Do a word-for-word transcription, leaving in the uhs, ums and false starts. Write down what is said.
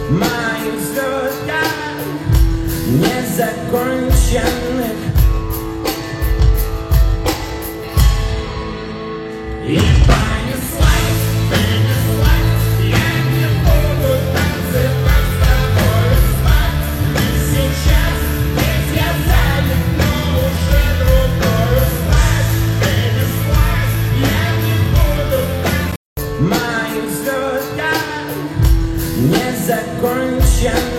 моих звездах незаконченных. И понеслась, понеслась, я не буду танцевать с тобой спать. Сейчас ведь я занят, но уже другую спать. Понеслась, я не буду танцевать. Моих звездах незаконченных.